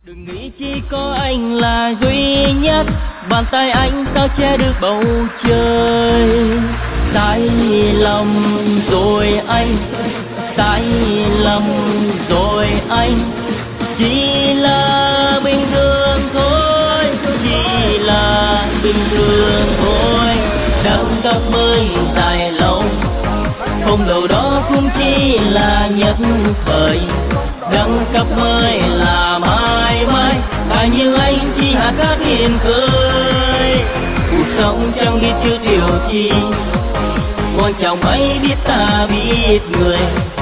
Đừng nghĩ chỉ có anh là duy nhất, bàn tay anh sao che được bầu trời. Sai lầm rồi anh, sai lầm rồi anh, chỉ là bình thường thôi, chỉ là bình thường thôi. Đắng cắp mới dài lâu, không đâu đó cũng chỉ là nhất thời. Đắng cắp mới là mãi mãi, ta như anh chỉ hát hát hiền cười. Cuộc sống chẳng biết chưa điều chi, quan trọng ấy biết ta biết người.